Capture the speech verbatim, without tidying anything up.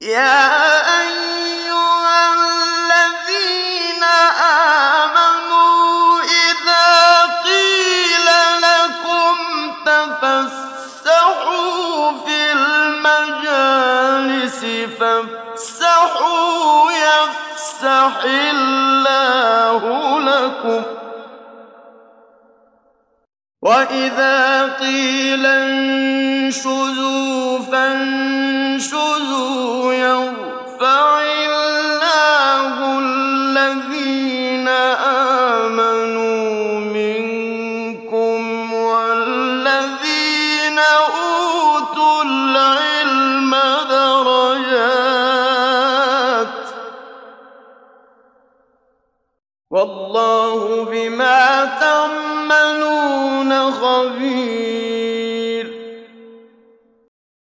يَا أَيُّهَا الَّذِينَ آمَنُوا إِذَا قِيلَ لَكُمْ تَفَسَّحُوا فِي الْمَجَالِسِ فَافْسَحُوا يَفْسَحِ اللَّهُ لَكُمْ ۖ وَإِذَا قِيلَ انشُزُوا فَانشُزُوا